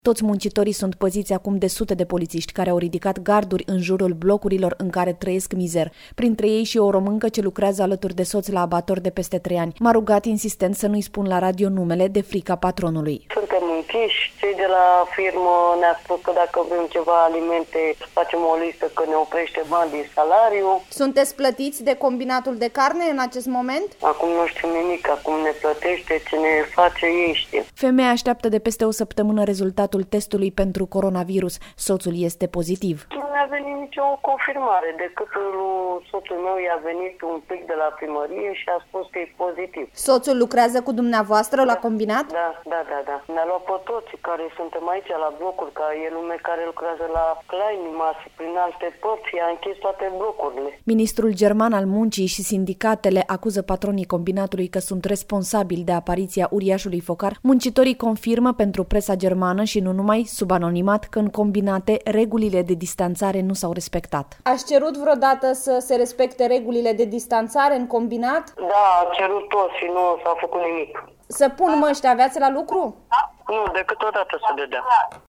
Toți muncitorii sunt păziți acum de sute de polițiști care au ridicat garduri în jurul blocurilor în care trăiesc mizer. Printre ei și o româncă ce lucrează alături de soț la abator de peste 3 ani. M-a rugat insistent să nu-i spun la radio numele de frica patronului. Suntem închiși. Cei de la firmă ne-a spus că dacă vrem ceva alimente, facem o listă că ne oprește bani din salariu. Sunteți plătiți de combinatul de carne în acest moment? Acum nu știu nimic, acum ne plătește, ce ne face ei știu. Femeia așteaptă de peste o săptămână rezultatul testului pentru coronavirus. Soțul este pozitiv. Nu mi-a venit nicio confirmare, decât soțul meu i-a venit un pic de la primărie și a spus că e pozitiv. Soțul lucrează cu dumneavoastră la combinat? Da. Ne-a luat pe toți care suntem aici la blocuri, că e lume care lucrează la Kleinmas, prin alte părți, a închis toate blocurile. Ministrul german al muncii și sindicatele acuză patronii combinatului că sunt responsabili de apariția uriașului focar. Muncitorii confirmă pentru presa germană și nu numai, sub anonimat, că în combinate regulile de distanțare nu s-au respectat. Ați cerut vreodată să se respecte regulile de distanțare în combinat? Da, a cerut tot și nu s-a făcut nimic. Să pun măști, aveați la lucru? Nu, decât o dată să le dea.